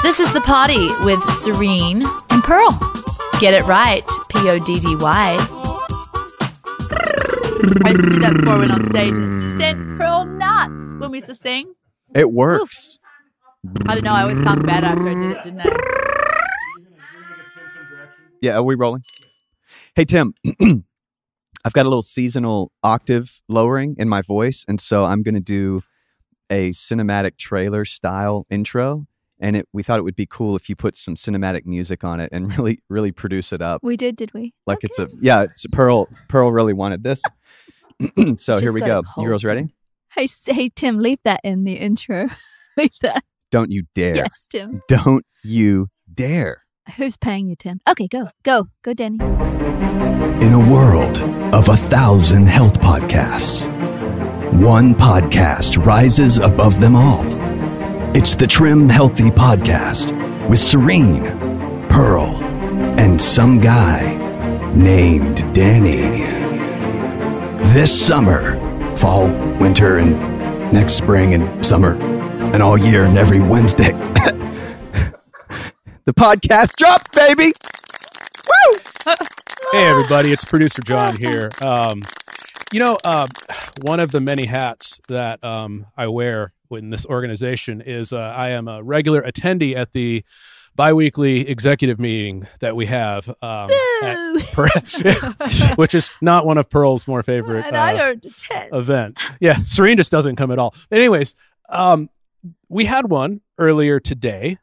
This is The Potty with Serene and Pearl. Get it right, Poddy. I used to do that before I went on stage and sent Pearl nuts when we used to sing. It works. Oof. I don't know. I always sound bad after I did it, didn't I? Yeah, are we rolling? Hey, Tim, I've got a little seasonal octave lowering in my voice, and so I'm going to do a cinematic trailer style intro. And we thought it would be cool if you put some cinematic music on it and really produce it up. We did we? Like okay. it's Pearl really wanted this. So here we go. You girls ready? Hey, Tim, leave that in the intro. Leave that. Don't you dare. Yes, Tim. Don't you dare. Who's paying you, Tim? Okay, go, Danny. In a world of 1,000 health podcasts, one podcast rises above them all. It's the Trim Healthy Podcast with Serene, Pearl, and some guy named Danny. This summer, fall, winter, and next spring and summer, and all year and every Wednesday, the podcast drops, baby! Woo! Hey, everybody, it's producer John here. One of the many hats that I wear in this organization is I am a regular attendee at the biweekly executive meeting that we have, which is not one of Pearl's more favorite And I don't attend. events. Yeah, Serene just doesn't come at all. Anyways, we had one earlier today,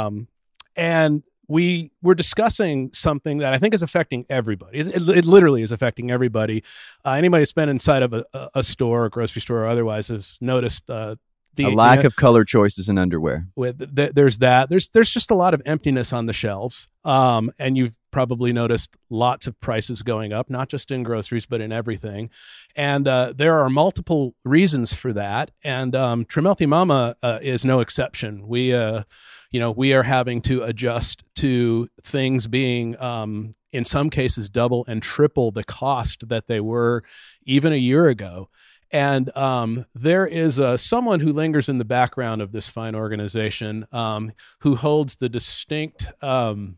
and we were discussing something that I think is affecting everybody. It literally is affecting everybody. Anybody who's been inside of a store, a grocery store, or otherwise has noticed a lack of color choices in underwear. There's that. There's just a lot of emptiness on the shelves, and you've probably noticed lots of prices going up, not just in groceries but in everything. And there are multiple reasons for that. And Trim Healthy Mama is no exception. We are having to adjust to things being, in some cases, double and triple the cost that they were even a year ago. And there is someone who lingers in the background of this fine organization who holds the distinct honor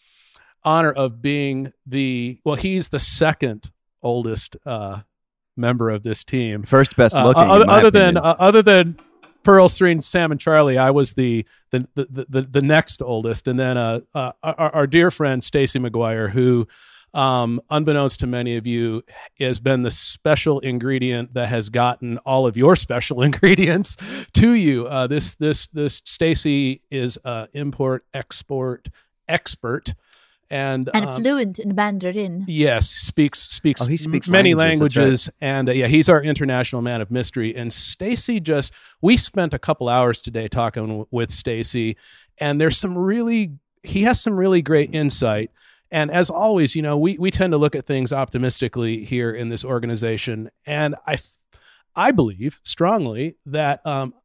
of being he's the second oldest member of this team. First best looking, other than Pearl, Serene, Sam, and Charlie, I was the next oldest, and then our dear friend Stacy McGuire, who, unbeknownst to many of you, has been the special ingredient that has gotten all of your special ingredients to you. This Stacy is import export expert. And fluent in Mandarin. Yes, speaks he speaks many languages. Right. And he's our international man of mystery. And Stacy we spent a couple hours today talking with Stacy, and he has some really great insight. And as always, we tend to look at things optimistically here in this organization. And I believe strongly that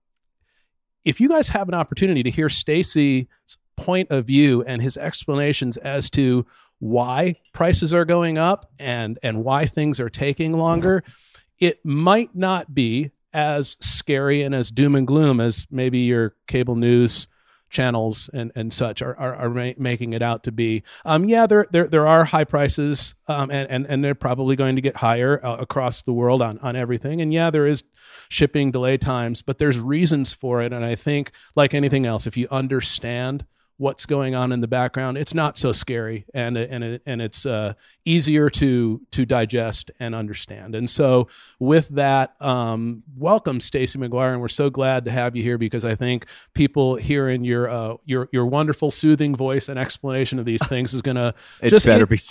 if you guys have an opportunity to hear Stacy's point of view and his explanations as to why prices are going up and why things are taking longer, it might not be as scary and as doom and gloom as maybe your cable news channels and such are making it out to be. There are high prices, and they're probably going to get higher across the world on everything. And there is shipping delay times, but there's reasons for it. And I think, like anything else, if you understand what's going on in the background, it's not so scary, and it's easier to digest and understand. And so with that, welcome, Stacy McGuire, and we're so glad to have you here, because I think people hearing your wonderful soothing voice and explanation of these things is gonna it's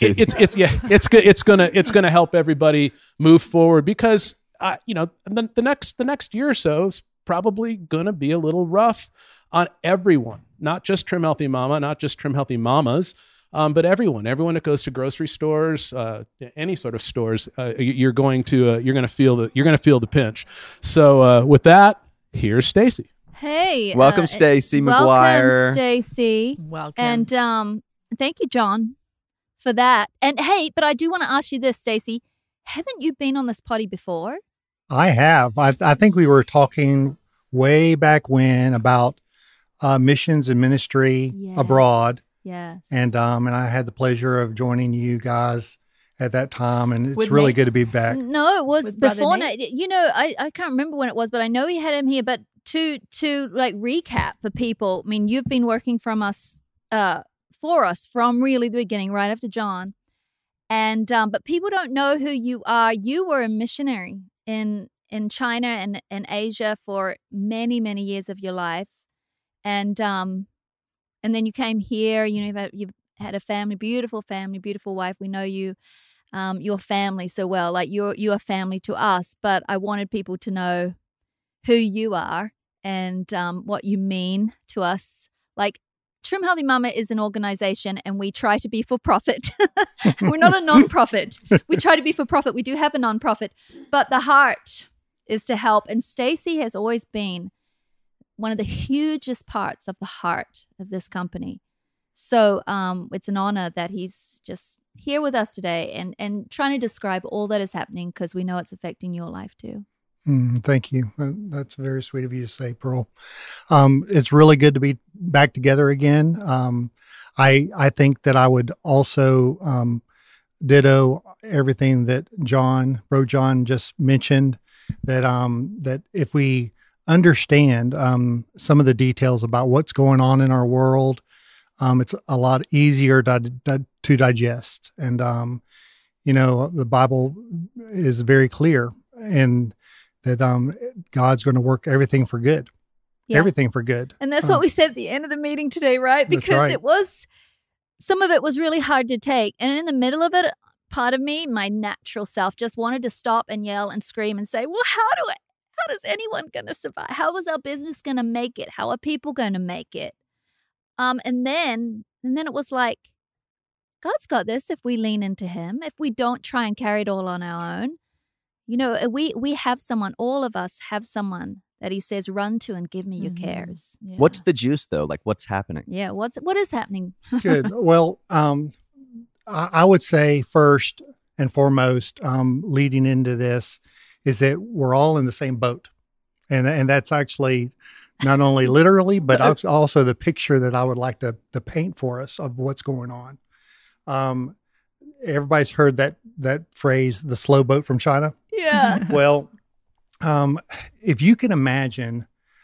gonna help everybody move forward, because the next year or so is probably gonna be a little rough on everyone, not just Trim Healthy Mama, not just Trim Healthy Mamas, but everyone that goes to grocery stores, any sort of stores, you're going to feel the pinch. So with that, here's Stacy. Hey, welcome, Stacy McGuire. Welcome, Stacy. Welcome. And thank you, John, for that. And hey, but I do want to ask you this, Stacy. Haven't you been on this potty before? I have. I think we were talking way back when about missions and ministry Yes. abroad. Yes. And I had the pleasure of joining you guys at that time, and it's With really Nate? good to be back. No, it was With Brother before. Nate? I can't remember when it was, but I know he had him here. But to like recap for people, I mean, you've been working for us from really the beginning, right after John, and but people don't know who you are. You were a missionary in China and Asia for many years of your life, and then you came here. You know, you've had a family, beautiful wife. We know you. Your family so well, like you're a family to us, but I wanted people to know who you are and what you mean to us. Like Trim Healthy Mama is an organization, and we try to be for profit. We're not a non-profit. We try to be for profit. We do have a non-profit, but the heart is to help. And Stacey has always been one of the hugest parts of the heart of this company. So it's an honor that he's just here with us today and trying to describe all that is happening, because we know it's affecting your life too. Thank you. That's very sweet of you to say, Pearl. It's really good to be back together again. I think that I would also ditto everything that Bro John just mentioned, that if we understand some of the details about what's going on in our world, it's a lot easier to digest. And, the Bible is very clear, and that God's going to work everything for good. Yeah. Everything for good. And that's what we said at the end of the meeting today, right? That's Because right. some of it was really hard to take. And in the middle of it, part of me, my natural self, just wanted to stop and yell and scream and say, well, how is anyone going to survive? How is our business going to make it? How are people going to make it? And then it was like, God's got this if we lean into him, if we don't try and carry it all on our own. We have someone, all of us have someone that he says, run to and give me your cares. Yeah. What's the juice though? Like what's happening? Yeah, what is happening? Good. Well, I would say first and foremost, leading into this, is that we're all in the same boat. And that's actually not only literally, but also the picture that I would like to paint for us of what's going on. Everybody's heard that phrase, the slow boat from China. Yeah. Well, if you can imagine,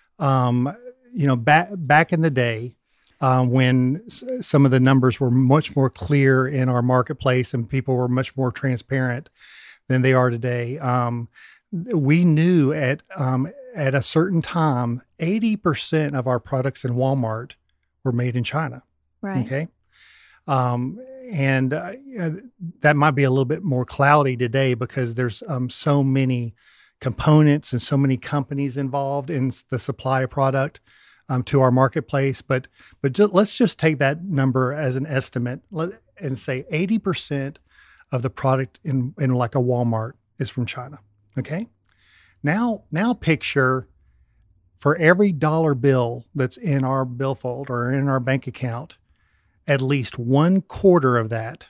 back in the day, when some of the numbers were much more clear in our marketplace and people were much more transparent than they are today, we knew at a certain time, 80% of our products in Walmart were made in China. Right. Okay. And that might be a little bit more cloudy today because there's so many components and so many companies involved in the supply of product to our marketplace. But let's just take that number as an estimate and say 80% of the product in like a Walmart is from China. Okay. Now picture, for every dollar bill that's in our billfold or in our bank account, at least 1/4 of that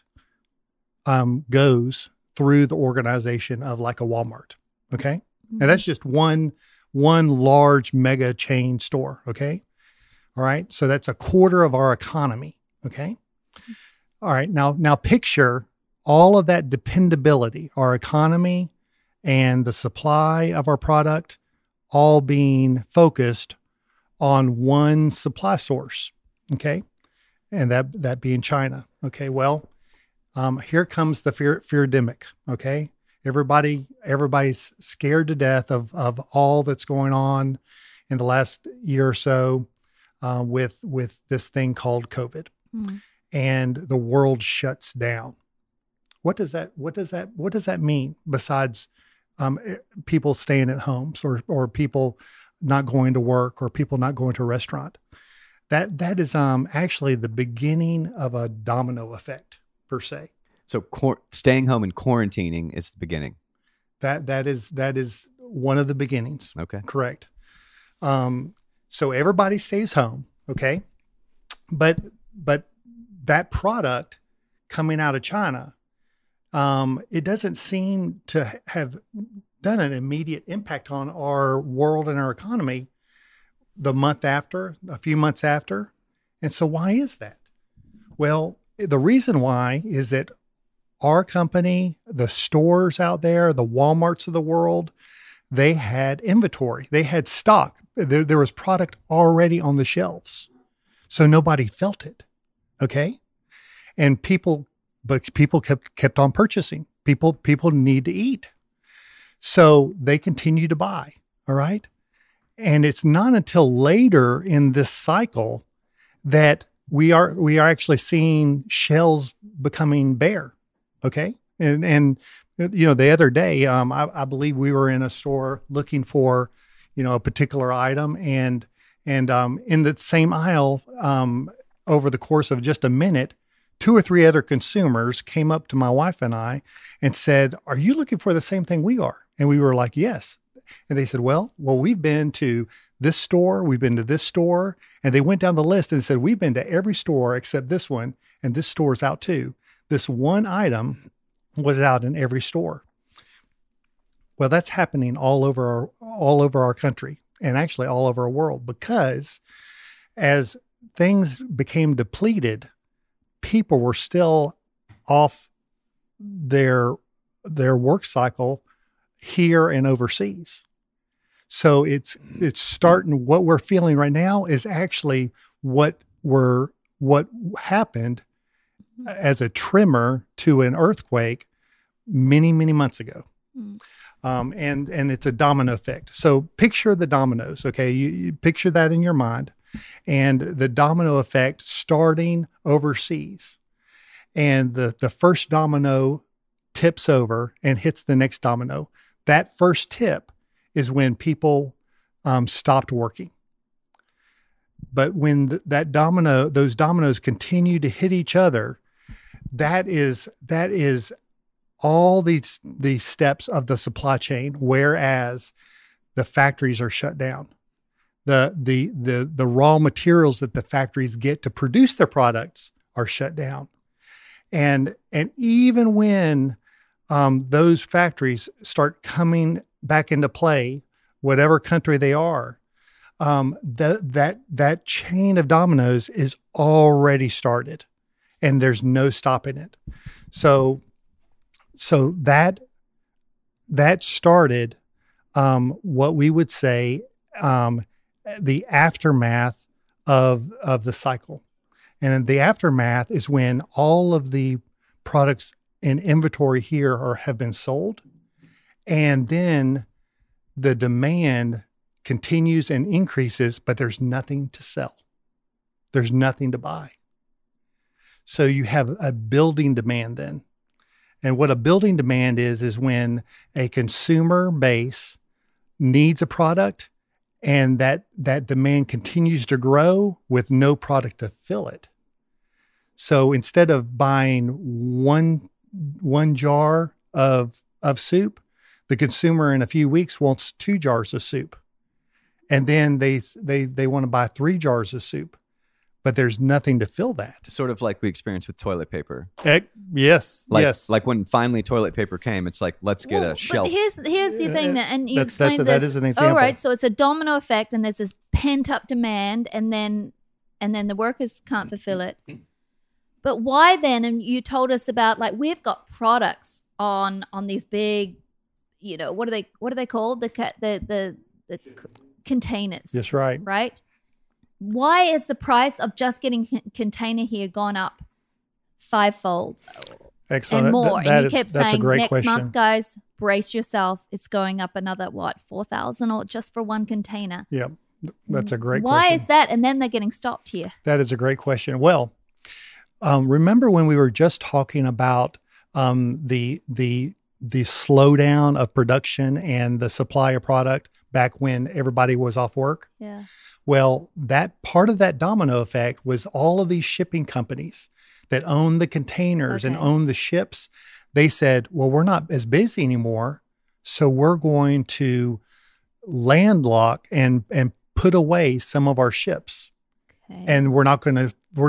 goes through the organization of like a Walmart. Okay. Mm-hmm. And that's just one large mega chain store. Okay. All right. So that's 1/4 of our economy. Okay. All right. Now picture all of that dependability, our economy and the supply of our product, all being focused on one supply source. Okay. And that being China. Okay. Well, here comes the fear-demic. Okay. Everybody's scared to death of all that's going on in the last year or so, with this thing called COVID, and the world shuts down. What does that mean besides people staying at homes or people not going to work or people not going to a restaurant? That is actually the beginning of a domino effect per se. So staying home and quarantining is the beginning. That is one of the beginnings. Okay. Correct. So everybody stays home. Okay. But that product coming out of China, it doesn't seem to have done an immediate impact on our world and our economy the month after, a few months after. And so why is that? Well, the reason why is that our company, the stores out there, the Walmarts of the world, they had inventory. They had stock. There was product already on the shelves. So nobody felt it. Okay. And people kept on purchasing. People need to eat. So they continue to buy. All right. And it's not until later in this cycle that we are actually seeing shelves becoming bare. Okay. And the other day, I believe we were in a store looking for, a particular item, and in the same aisle, over the course of just a minute, 2 or 3 other consumers came up to my wife and I and said, "Are you looking for the same thing we are?" And we were like, "Yes." And they said, well, we've been to this store, we've been to this store. And they went down the list and said, we've been to every store except this one, and this store's out too. This one item was out in every store. Well, that's happening all over our country, and actually all over our world, because as things became depleted, people were still off their work cycle here and overseas. So it's starting, what we're feeling right now is actually what happened as a tremor to an earthquake many, many months ago. And it's a domino effect. So picture the dominoes. Okay. You picture that in your mind, and the domino effect starting overseas, and the first domino tips over and hits the next domino. That first tip is when people stopped working. But when those dominoes continue to hit each other, that is all these steps of the supply chain, whereas the factories are shut down. The raw materials that the factories get to produce their products are shut down. And even when those factories start coming back into play, whatever country they are, that chain of dominoes is already started, and there's no stopping it. So that started what we would say the aftermath of the cycle. And the aftermath is when all of the products in inventory here have been sold, and then the demand continues and increases, but there's nothing to sell. There's nothing to buy. So you have a building demand then. And what a building demand is when a consumer base needs a product, and that demand continues to grow with no product to fill it. So instead of buying one jar of soup, the consumer in a few weeks wants 2 jars of soup. And then they want to buy 3 jars of soup, but there's nothing to fill that. Sort of like we experienced with toilet paper. Yes. Yes. Like when finally toilet paper came, it's like, let's get a shelf. But here's the thing and you explained this. That is an example. All right. So it's a domino effect, and there's this pent up demand, and then the workers can't fulfill it. But why then? And you told us about, like, we've got products on these big, what are they called? The containers. That's right. Right. Why is the price of just getting a container here gone up 5-fold? Excellent. And more. And you kept saying, next question. month, guys, brace yourself. It's going up another, 4,000 or just for one container. Yeah, that's a great question. Why is that? And then they're getting stopped here. That is a great question. Well, remember when we were just talking about the slowdown of production and the supply of product back when everybody was off work? Yeah. Well, that part of that domino effect was all of these shipping companies that own the containers and own the ships. They said, well, we're not as busy anymore, so we're going to landlock and put away some of our ships. Okay. And we're not going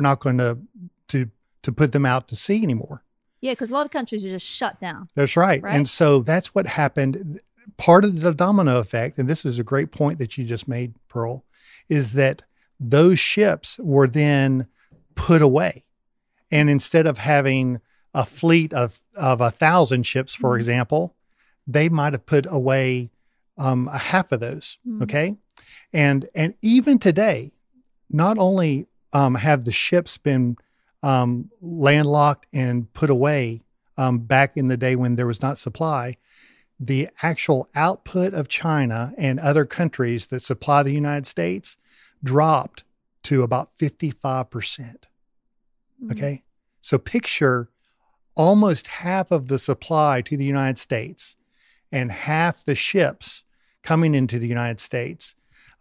to put them out to sea anymore. Yeah, because a lot of countries are just shut down. That's right. And so that's what happened. Part of the domino effect, and this is a great point that you just made, Pearl, is that those ships were then put away. And instead of having a fleet of 1,000 ships, for example, they might have put away a half of those. Okay. And even today, not only have the ships been landlocked and put away back in the day when there was not supply, the actual output of China and other countries that supply the United States dropped to about 55%. Okay. So picture almost half of the supply to the United States and half the ships coming into the United States,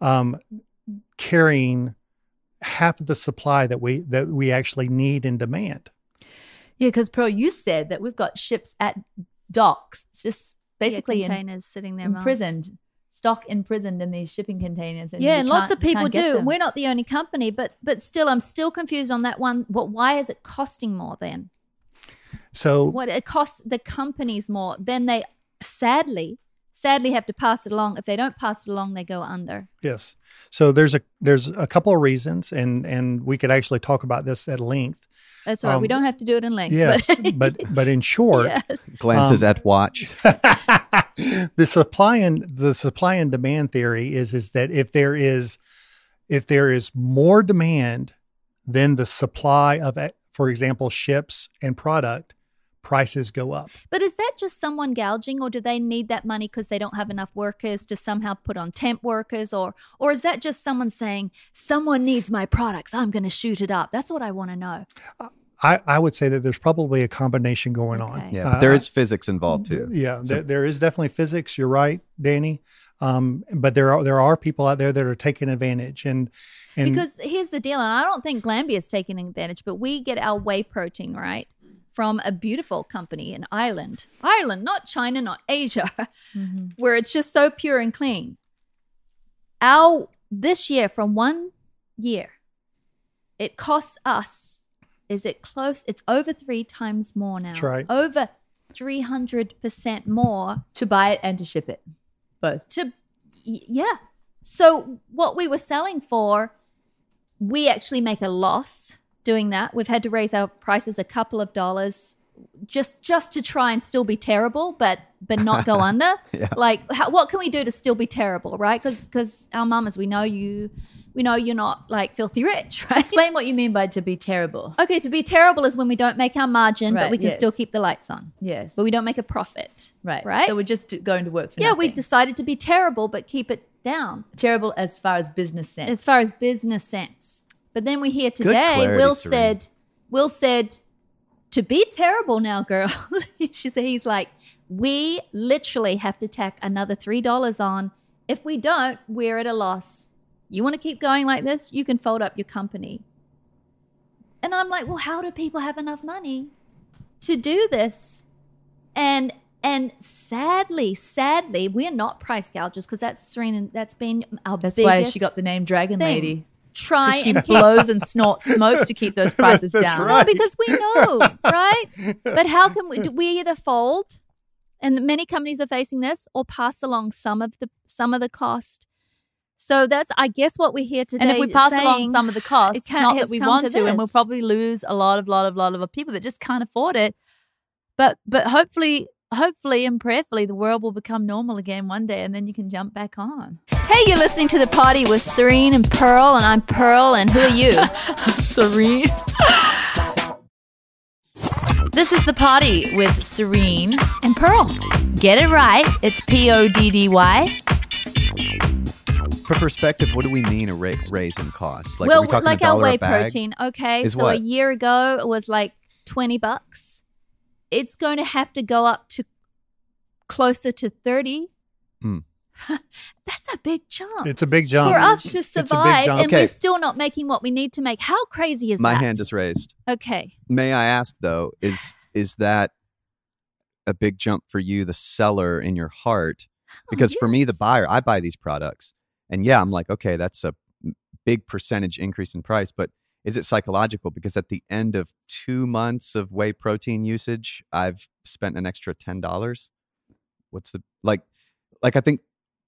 carrying half of the supply that we actually need and demand. Yeah, because Pearl, you said that we've got ships at docks, just basically containers sitting there, imprisoned, stock imprisoned in these shipping containers. And and lots of people get do. them. We're not the only company, but still, I'm still confused on that one. Why is it costing more then? So What it costs the companies more, then they sadly have to pass it along. If they don't pass it along, they go under. yes, so there's a couple of reasons, and we could actually talk about this at length. That's all right. We don't have to do it in length. Yes, but but in short, Yes. Glances at watch. the supply and demand theory is that if there is more demand than the supply of, for example, ships and product, prices go up. But is that just someone gouging, or do they need that money because they don't have enough workers to somehow put on temp workers, or is that just someone saying someone needs my products, I'm going to shoot it up? That's what I want to know. I would say that there's probably a combination going on. Okay. Yeah, but there is physics involved too. Yeah, there is definitely physics. You're right, Danny. But there are people out there that are taking advantage, and Because here's the deal, and I don't think Glanbia is taking advantage, but we get our whey protein, right, from a beautiful company in Ireland, not China, not Asia, where it's just so pure and clean. This year, from 1 year, it costs us, is it close? It's over 3 times more now. That's right. Over 300% more To buy it and to ship it, both. yeah. So what we were selling for, we actually make a loss doing that. We've had to raise our prices a couple of dollars just to try and still be terrible, but not go under. Yeah. Like, what can we do to still be terrible, right? Because our mamas, we know you're not like filthy rich, right? Explain what you mean by to be terrible. Okay, to be terrible is when we don't make our margin, but Right, we can yes. still keep the lights on. Yes. But we don't make a profit. Right. Right? So we're just going to work for Yeah, we nothing. decided to be terrible, but keep it down Terrible as far as business sense. as far as business sense. But then we hear today, clarity, Will said, to be terrible now, girl. He's like, we literally have to tack another $3 on. If we don't, we're at a loss. You want to keep going like this? You can fold up your company. And I'm like, well, how do people have enough money to do this? And sadly, we're not price gougers, because that's Serena. That's been our That's biggest why she got the name Dragon thing. Lady. Try She and keep. blows and snorts smoke to keep those prices That's down. right. No, because we know, right? But how can we either fold, and many companies are facing this, or pass along some of the cost. So that's, I guess, what we hear today. And if we pass along saying, some of the costs, it's not that has we come want to to, and we'll this. probably lose a lot of people that just can't afford it. But hopefully and prayerfully, the world will become normal again one day, and then you can jump back on. Hey, you're listening to The Party with Serene and Pearl, and I'm Pearl, and who are you? Serene. This is The Party with Serene. And Pearl. Get it right. It's PODDY. For perspective, what do we mean a raise in cost? Like, are Well, we talking like $1 our whey a bag? protein. Okay, Is so what? a year ago it was like $20. It's going to have to go up to closer to 30. Hmm. That's a big jump. it's a big jump. For us to It's a big survive, jump. and Okay. we're still not making what we need to make. How crazy is My that? hand is raised. Okay. May I ask though, is that a big jump for you, the seller, in your heart? Because for me, the yes. buyer, I buy these products, and yeah, I'm like, okay, that's a big percentage increase in price, but is it psychological? Because at the end of 2 months of whey protein usage, I've spent an extra $10. What's the like? I think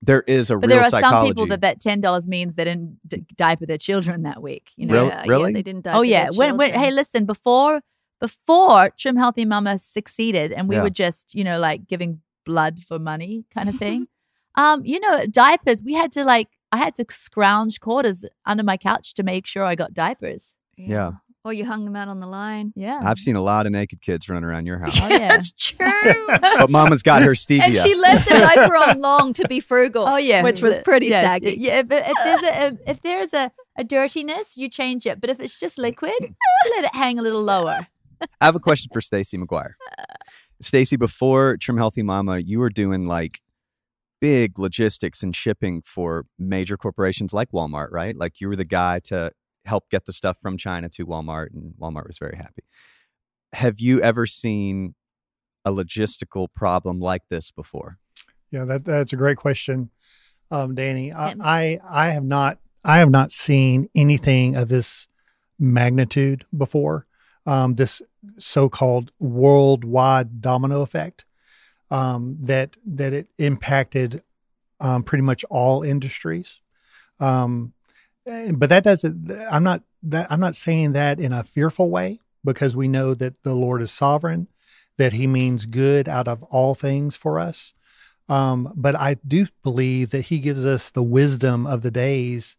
There is a But real there are psychology. some people that $10 means they didn't diaper their children that week. You know? Really? they didn't die. Oh for yeah. their When children. hey, listen, before Trim Healthy Mama succeeded, and we Yeah. were just like giving blood for money kind of thing. Diapers. I had to scrounge quarters under my couch to make sure I got diapers. Yeah. Or you hung them out on the line. Yeah. I've seen a lot of naked kids running around your house. Oh yeah. That's true. But Mama's got her stevia. And she left the diaper on long to be frugal. Oh yeah, which was pretty Yes. saggy. Yeah, if there's a dirtiness, you change it. But if it's just liquid, let it hang a little lower. I have a question for Stacey McGuire. Stacey, before Trim Healthy Mama, you were doing like big logistics and shipping for major corporations like Walmart, right? Like you were the guy to help get the stuff from China to Walmart, and Walmart was very happy. Have you ever seen a logistical problem like this before? Yeah, that's a great question, Danny. I have not seen anything of this magnitude before. This so-called worldwide domino effect that it impacted pretty much all industries. But that doesn't. I'm not saying that in a fearful way, because we know that the Lord is sovereign, that He means good out of all things for us. But I do believe that He gives us the wisdom of the days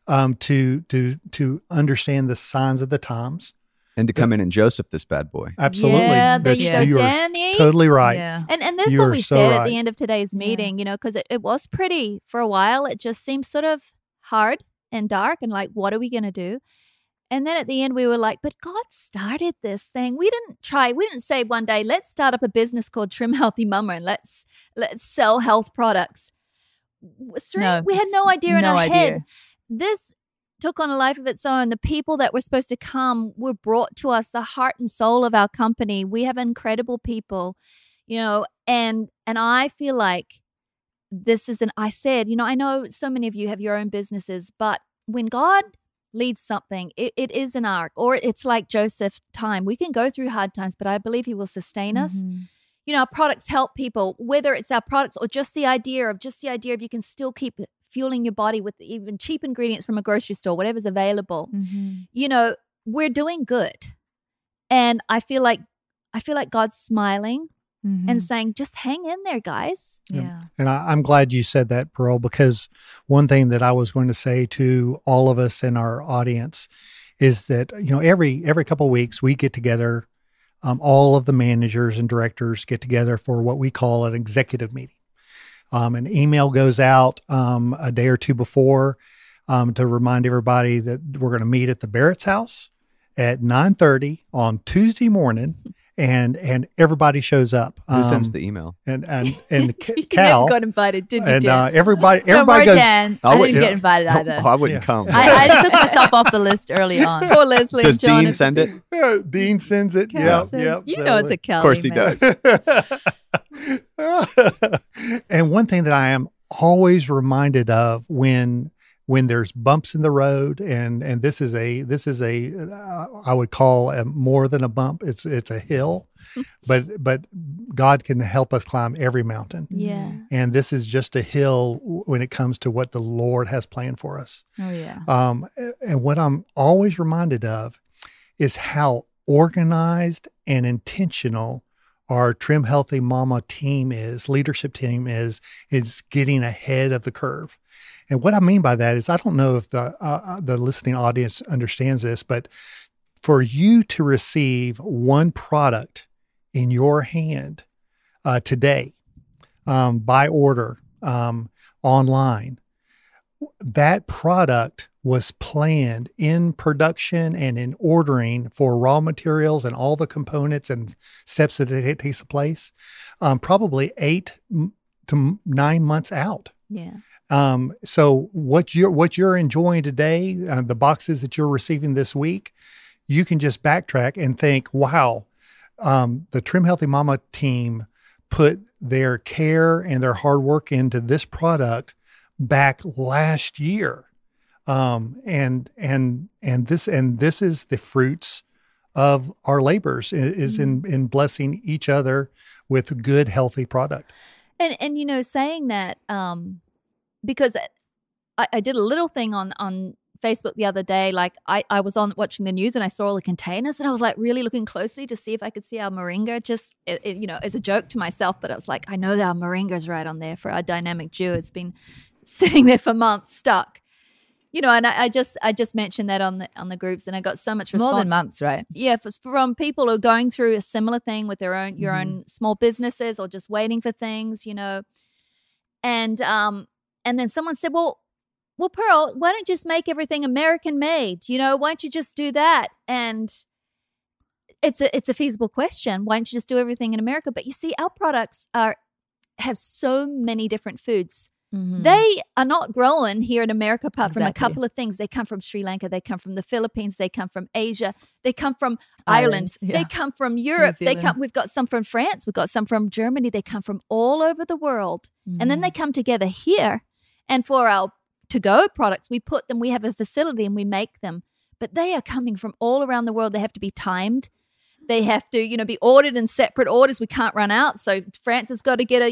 to understand the signs of the times. And to come in and Joseph this bad boy. Absolutely. Yeah, there you That's- go, you are Danny. totally right. Yeah. And this is You what are we so said at right. the end of today's meeting, because it was pretty, for a while, it just seemed sort of hard and dark and like, what are we going to do? And then at the end, we were like, but God started this thing. We didn't say one day, let's start up a business called Trim Healthy Mama and let's sell health products. No, We had no idea in no our head. idea. This took on a life of its own. The people that were supposed to come were brought to us, the heart and soul of our company. We have incredible people, and I feel like this is I said, I know so many of you have your own businesses, but when God leads something, it is an arc, or it's like Joseph time. We can go through hard times, but I believe He will sustain us. Mhm. Our products help people, whether it's our products or just the idea of you can still keep fueling your body with even cheap ingredients from a grocery store, whatever's available. Mhm. We're doing good. And I feel like God's smiling Mhm. and saying, just hang in there, guys. Yeah. And I'm glad you said that, Pearl, because one thing that I was going to say to all of us in our audience is that, every couple of weeks we get together, all of the managers and directors get together for what we call an executive meeting. An email goes out a day or two before to remind everybody that we're going to meet at the Barrett's house at 9:30 on Tuesday morning. And everybody shows up. Who sends the email? And You Cal never got invited, did you, and Dan? everybody Don't worry, goes. Dan. I I wouldn't- didn't get invited either. Oh, I wouldn't Yeah. come. I took myself off the list early on. Poor Leslie Does and John. Dean send it? Dean sends it. Cal Yep, says- yep. You know it's a Cal Of course he email. does. And one thing that I am always reminded of when there's bumps in the road, and this is a I would call more than a bump. It's a hill, but God can help us climb every mountain. Yeah. And this is just a hill when it comes to what the Lord has planned for us. Oh yeah. And what I'm always reminded of is how organized and intentional our Trim Healthy Mama leadership team is getting ahead of the curve. And what I mean by that is, I don't know if the listening audience understands this, but for you to receive one product in your hand today, by order, online, that product was planned in production and in ordering for raw materials and all the components and steps that it takes place, probably 8 to 9 months out. Yeah. So what you're enjoying today, the boxes that you're receiving this week, you can just backtrack and think, wow, the Trim Healthy Mama team put their care and their hard work into this product back last year. And this is the fruits of our labors, is in blessing each other with good, healthy product. And saying that, because I did a little thing on Facebook the other day. Like I was on watching the news and I saw all the containers and I was like really looking closely to see if I could see our moringa, just as a joke to myself. But I was like, I know that our moringa's right on there for our dynamic duo. It's been sitting there for months stuck. And I just mentioned that on the groups, and I got so much response. More than months, right? Yeah, from people who are going through a similar thing with your own small businesses or just waiting for things, and then someone said, well, Pearl, why don't you just make everything American made? Why don't you just do that? And it's a feasible question. Why don't you just do everything in America? But you see, our products have so many different foods. Mm-hmm. They are not grown here in America apart from a Exactly. couple of things. They come from Sri Lanka. They come from the Philippines. They come from Asia. They come from Ireland. Yeah. They come from Europe. We've got some from France. We've got some from Germany. They come from all over the world. And then they come together here. And for our to-go products, we have a facility and we make them. But they are coming from all around the world. They have to be timed. They have to, be ordered in separate orders. We can't run out. So France has got to get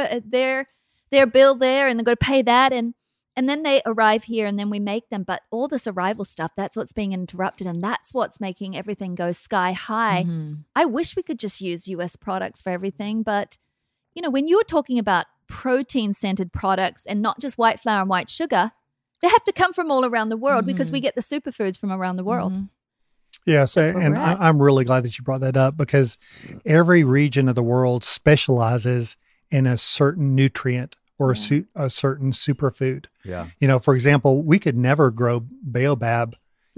their bill there, and they've got to pay that, and then they arrive here, and then we make them. But all this arrival stuff, that's what's being interrupted, and that's what's making everything go sky high. I wish we could just use US products for everything, but when you're talking about protein-centered products and not just white flour and white sugar, they have to come from all around the world because we get the superfoods from around the world. Yes, That's where and we're at. I'm really glad that you brought that up, because every region of the world specializes in a certain nutrient or a certain superfood. Yeah. For example, we could never grow baobab,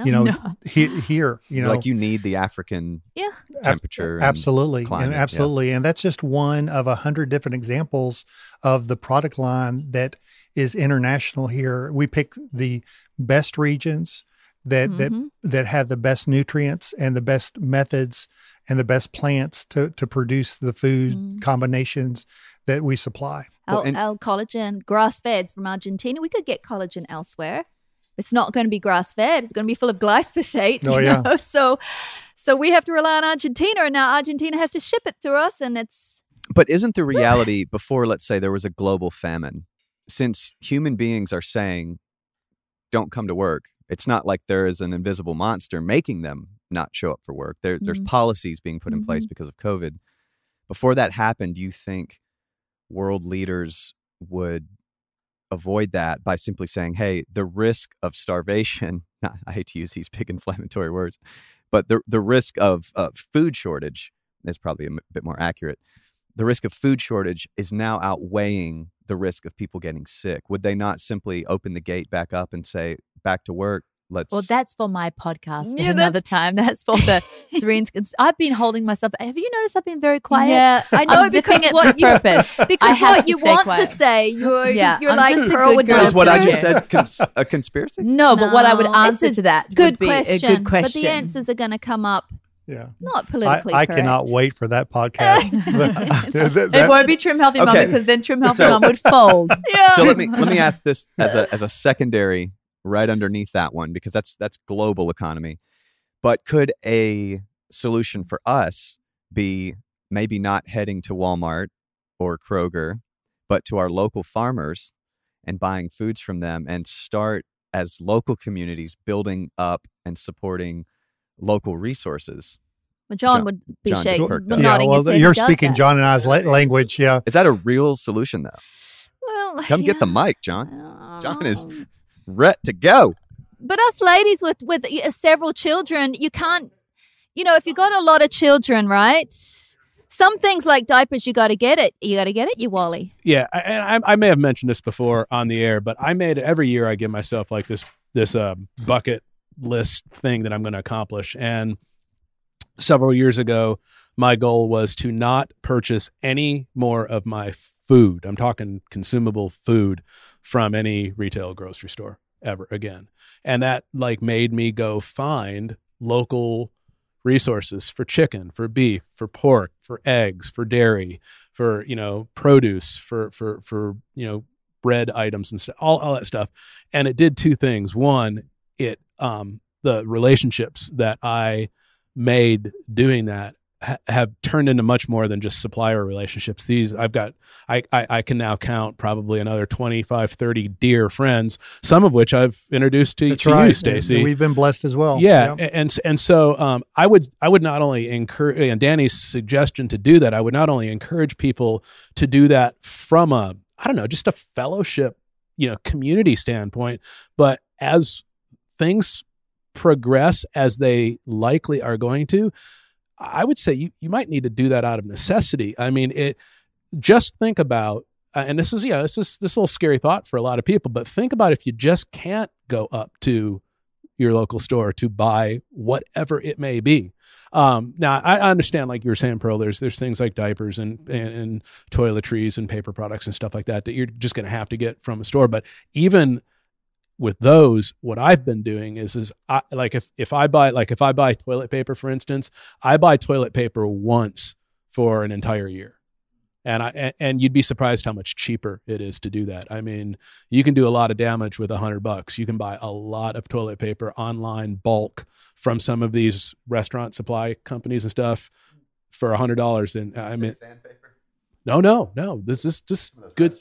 here. Like you need the African Yeah. temperature. and Absolutely. climate, And yeah. absolutely. And that's just one of 100 different examples of the product line that is international here. We pick the best regions that have the best nutrients and the best methods and the best plants to produce the food combinations that we supply. Our collagen, grass-fed from Argentina. We could get collagen elsewhere. It's not going to be grass-fed. It's going to be full of glyphosate. Oh, you know? So we have to rely on Argentina, and now Argentina has to ship it to us, and it's... But isn't the reality before, let's say, there was a global famine, since human beings are saying, don't come to work, it's not like there is an invisible monster making them not show up for work. There's policies being put in place because of COVID. Before that happened, do you think world leaders would avoid that by simply saying, hey, the risk of starvation, I hate to use these big inflammatory words, but the risk of food shortage is probably a bit more accurate. The risk of food shortage is now outweighing the risk of people getting sick. Would they not simply open the gate back up and say, back to work? Well, that's for my podcast Yeah, another time. That's for the Serene's. I've been holding myself. Have you noticed I've been very quiet? Yeah, I know, I'm zipping because it what for you purpose. I because have what to you stay want to quiet. say, you're I'm like just a Pearl good would girl. know. Is what I through. just said a conspiracy? No, but what I would No, answer it's a to that Good would be question, a good question. but the answers are going to come up Yeah. not politically I correct. cannot wait for that podcast. It won't be Trim Healthy Mum, Okay. because then Trim Healthy So- Mum would fold. Yeah. So let me ask this as a secondary right underneath that one, because that's global economy. But could a solution for us be maybe not heading to Walmart or Kroger, but to our local farmers and buying foods from them, and start as local communities building up and supporting local resources? Well, John John- would be John shaking, perked but up. nodding his head. you're He does speaking that. John and I's language. Yeah. Is that a real solution, though? Well, Come get the yeah. mic, John. John is ready to go. But us ladies with several children, you can't, if you got a lot of children, right? Some things like diapers, you got to get it. You got to get it, you Wally. Yeah, I may have mentioned this before on the air, but every year I give myself like this bucket list thing that I'm going to accomplish. And several years ago, my goal was to not purchase any more of my food. I'm talking consumable food from any retail grocery store ever again. And that made me go find local resources for chicken, for beef, for pork, for eggs, for dairy, for, produce, for bread items and stuff, all that stuff. And it did two things. One, it, the relationships that I made doing that have turned into much more than just supplier relationships. I can now count probably another 25, 30 dear friends, some of which I've introduced to you, Stacy. We've been blessed as well. Yeah. And so I would not only encourage, and Danny's suggestion to do that, I would not only encourage people to do that from just a fellowship, community standpoint, but as things progress, as they likely are going to, I would say you might need to do that out of necessity. I mean, just think about, and this is this little scary thought for a lot of people, but think about if you just can't go up to your local store to buy whatever it may be. Now I understand, like you were saying, Pearl, there's things like diapers and toiletries and paper products and stuff like that you're just going to have to get from a store. But even with those, what I've been doing is if I buy toilet paper, for instance, I buy toilet paper once for an entire year. And you'd be surprised how much cheaper it is to do that. I mean, you can do a lot of damage with $100. You can buy a lot of toilet paper online, bulk, from some of these restaurant supply companies and stuff for $100. And I mean, sandpaper? No. This is just good.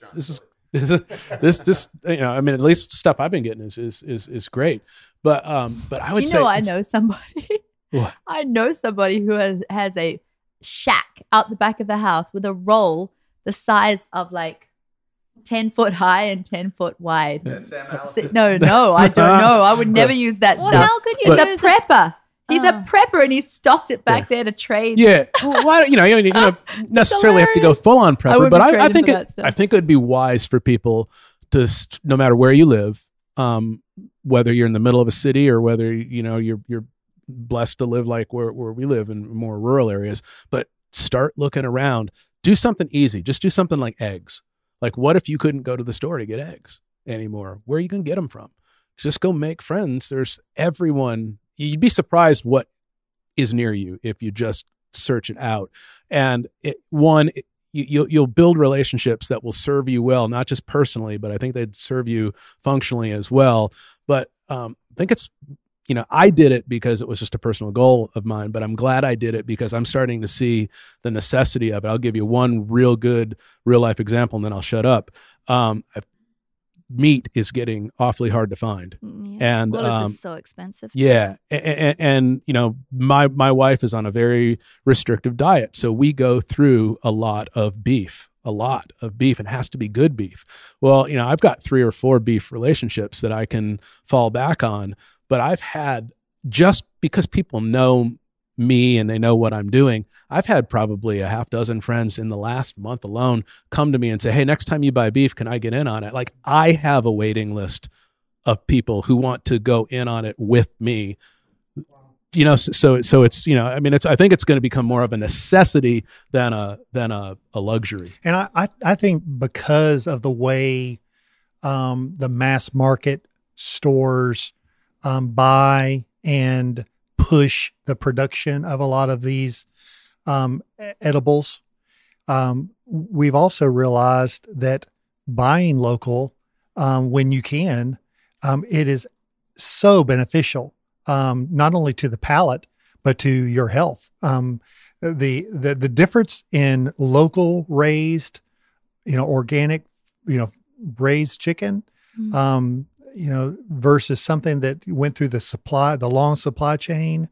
This I mean, at least the stuff I've been getting is great. But I would say, I know somebody. What? I know somebody who has a shack out the back of the house with a roll the size of like 10 foot high and 10 foot wide. No, I don't know. I would never use that stuff. How could you He's a prepper. He's a prepper, and he's stocked it back there to trade. Yeah, well, you don't necessarily have to go full on prepper, but I think it would be wise for people to, no matter where you live, whether you're in the middle of a city or whether you're blessed to live like where we live in more rural areas, but start looking around. Do something easy. Just do something like eggs. Like, what if you couldn't go to the store to get eggs anymore? Where are you going to get them from? Just go make friends. There's everyone. You'd be surprised what is near you if you just search it out. And you'll build relationships that will serve you well, not just personally, but I think they'd serve you functionally as well. But I think it's, I did it because it was just a personal goal of mine, but I'm glad I did it because I'm starting to see the necessity of it. I'll give you one real good real life example and then I'll shut up. Meat is getting awfully hard to find. Yeah. And this is so expensive. Yeah. And my wife is on a very restrictive diet. So we go through a lot of beef. It has to be good beef. Well, I've got 3 or 4 beef relationships that I can fall back on, but I've had, just because people know me and they know what I'm doing, I've had probably a half dozen friends in the last month alone come to me and say, hey, next time you buy beef, can I get in on it? Like, I have a waiting list of people who want to go in on it with me. So it's, I think it's going to become more of a necessity than a luxury. And I think because of the way the mass market stores buy and push the production of a lot of these edibles, we've also realized that buying local, when you can, it is so beneficial, not only to the palate, but to your health. The difference in local raised, organic, raised chicken, versus something that went through the long supply chain,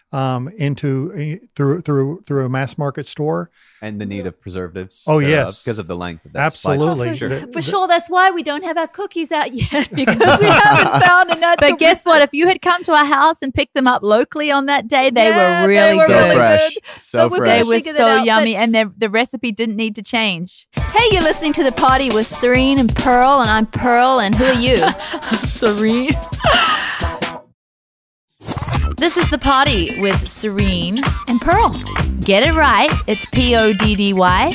through a mass market store, and the need of preservatives. Oh yes, because of the length of that. Absolutely, for sure. That's why we don't have our cookies out yet, because we haven't found a natural. But guess what? If you had come to our house and picked them up locally on that day, they were really so good. fresh, so fresh. They were so yummy, and the recipe didn't need to change. Hey, you're listening to The Party with Serene and Pearl, and I'm Pearl, and who are you? Serene. This is The Party with Serene and Pearl. Get it right. It's PODDY.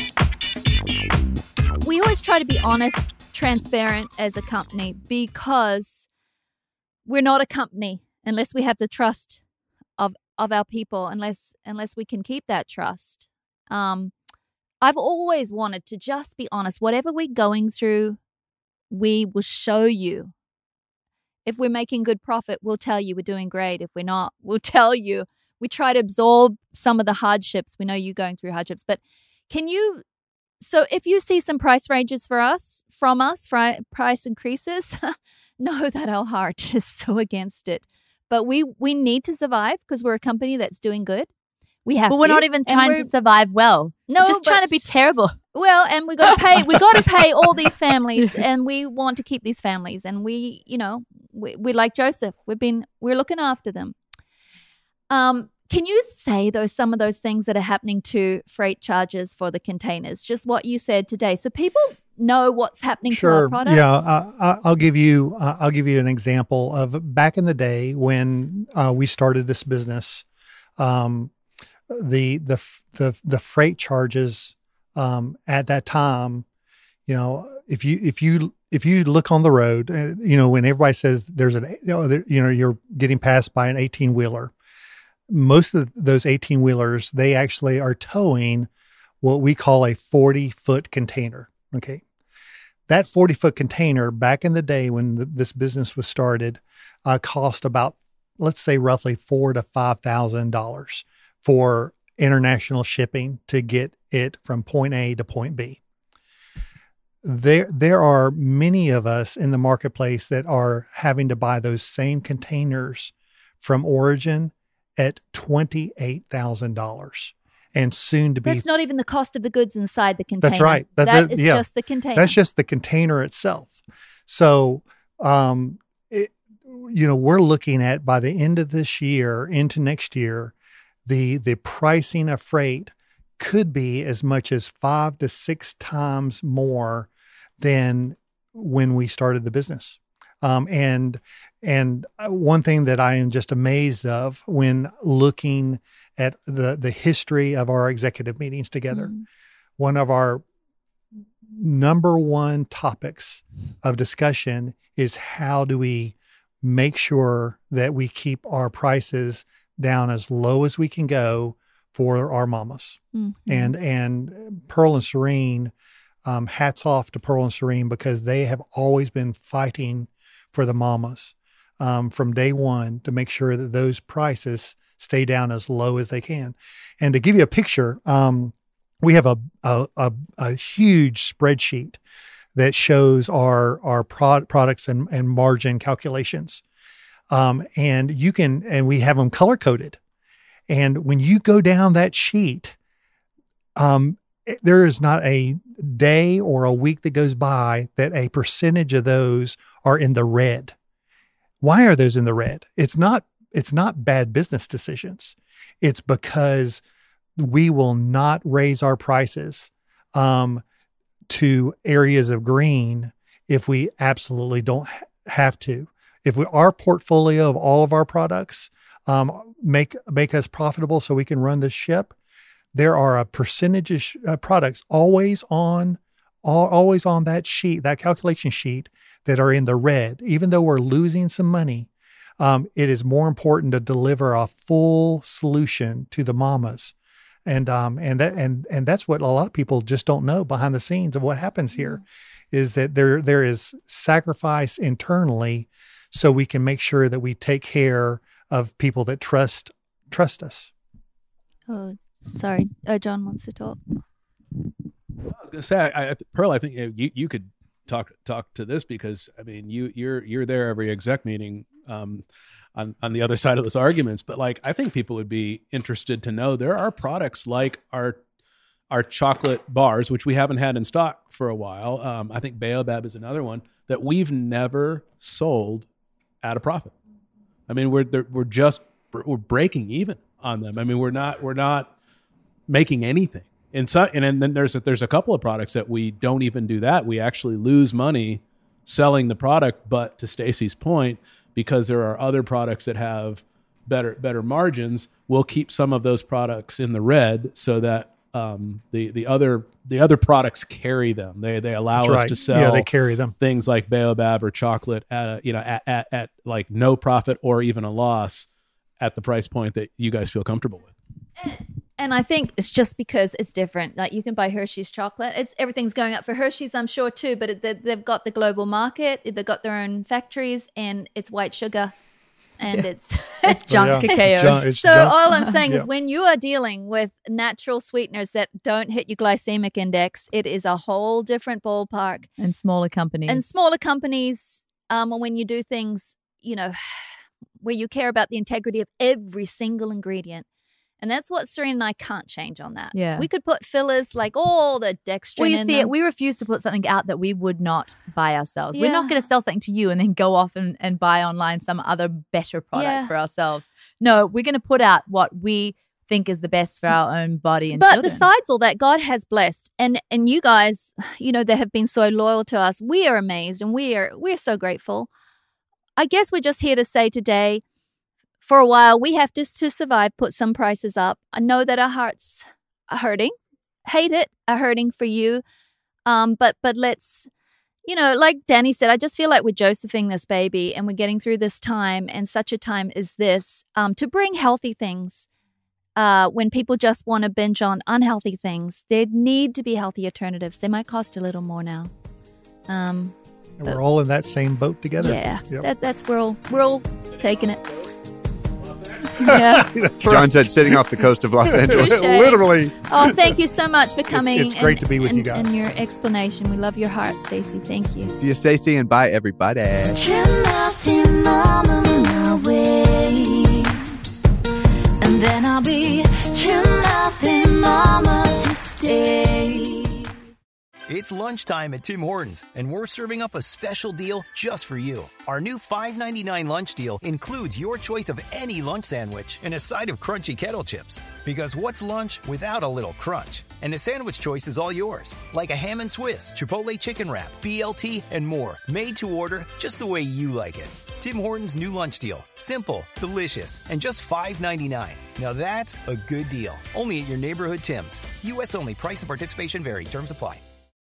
We always try to be honest, transparent as a company, because we're not a company unless we have the trust of our people, unless we can keep that trust. I've always wanted to just be honest. Whatever we're going through, we will show you. If we're making good profit, we'll tell you we're doing great. If we're not, we'll tell you we try to absorb some of the hardships. We know you're going through hardships, but so if you see some price ranges from us, price increases, know that our heart is so against it. But we need to survive because we're a company that's doing good. We have But we're not even trying to survive well. No, we're just trying to be terrible. Well, and we got to pay all these families, and we want to keep these families, and we like Joseph. We're looking after them. Can you say some of those things that are happening to freight charges for the containers? Just what you said today, so people know what's happening to our products. Yeah, I'll give you an example of back in the day when we started this business. The freight charges at that time, if you look on the road, when everybody says there's you're getting passed by an 18-wheeler, most of those 18-wheelers, they actually are towing what we call a 40-foot container. Okay. That 40-foot container back in the day when this business was started cost about, let's say, roughly $4,000 to $5,000 for international shipping to get it from point A to point B. There are many of us in the marketplace that are having to buy those same containers from origin at $28,000 and soon to be. That's not even the cost of the goods inside the container. That's right. That is just the container. That's just the container itself. So, we're looking at by the end of this year into next year, the pricing of freight could be as much as 5 to 6 times more than when we started the business. And one thing that I am just amazed of when looking at the history of our executive meetings together, one of our number one topics of discussion is how do we make sure that we keep our prices down as low as we can go for our mamas. And Pearl and Serene, hats off to Pearl and Serene because they have always been fighting for the mamas from day one to make sure that those prices stay down as low as they can. And to give you a picture, we have a huge spreadsheet that shows our products and margin calculations. And we have them color coded. And when you go down that sheet, there is not a day or a week that goes by that a percentage of those are in the red. Why are those in the red? It's not bad business decisions. It's because we will not raise our prices to areas of green if we absolutely don't have to. If our portfolio of all of our products make us profitable so we can run the ship, there are a percentage of products always on that sheet, that calculation sheet, that are in the red. Even though we're losing some money, it is more important to deliver a full solution to the mamas. And that's what a lot of people just don't know behind the scenes of what happens here, is that there is sacrifice internally so we can make sure that we take care of people that trust us. Oh, sorry. John wants to talk. I was going to say, Pearl, I think you could talk to this because I mean you're there every exec meeting on the other side of those arguments. But like I think people would be interested to know there are products like our chocolate bars, which we haven't had in stock for a while. I think Baobab is another one that we've never sold at a profit. I mean, we're breaking even on them. I mean, we're not making anything. And then there's a couple of products that we don't even do that. We actually lose money selling the product. But to Stacy's point, because there are other products that have better margins, we'll keep some of those products in the red so that the other products carry them. They allow us to sell. Yeah, they carry them. Things like Baobab or chocolate at like no profit or even a loss at the price point that you guys feel comfortable with. And I think it's just because it's different. Like you can buy Hershey's chocolate. Everything's going up for Hershey's, I'm sure too. But they've got the global market. They've got their own factories, and it's white sugar. and it's junk cacao. It's so junk. all I'm saying is Yep. when you are dealing with natural sweeteners that don't hit your glycemic index, it is a whole different ballpark. And smaller companies. And smaller companies, when you do things, where you care about the integrity of every single ingredient. And that's what Serene and I can't change on that. Yeah. We could put fillers like all the dextrin Well, you in see, them. we refuse to put something out that we would not buy ourselves. We're not Yeah. going to sell something to you and then go off and buy online some other better product Yeah. for ourselves. No, we're going to put out what we think is the best for our own body and But children. besides all that, God has blessed, and you guys, that have been so loyal to us, we are amazed and we're so grateful. I guess we're just here to say today, for a while, we have to survive, put some prices up. I know that our hearts are hurting, hate it, are hurting for you. But let's, like Danny said, I just feel like we're Josephing this baby and we're getting through this time, and such a time as this, to bring healthy things. When people just want to binge on unhealthy things, there need to be healthy alternatives. They might cost a little more now. And we're all in that same boat together. Yeah, Yep. that's we're all taking it. Yeah. John said, sitting off the coast of Los Angeles. Touche. Literally. Oh, thank you so much for coming. It's great to be with you and- guys. And your explanation. We love your heart, Stacey. Thank you. See you, Stacey, and bye, everybody. Trim healthy mama my way, and then I'll be trim healthy mama to stay. It's lunchtime at Tim Hortons, and we're serving up a special deal just for you. Our new $5.99 lunch deal includes your choice of any lunch sandwich and a side of crunchy kettle chips. Because what's lunch without a little crunch? And the sandwich choice is all yours, like a ham and Swiss, Chipotle chicken wrap, BLT, and more, made to order just the way you like it. Tim Hortons' new lunch deal. Simple, delicious, and just $5.99. Now that's a good deal. Only at your neighborhood Tim's. U.S. only. Price and participation vary. Terms apply.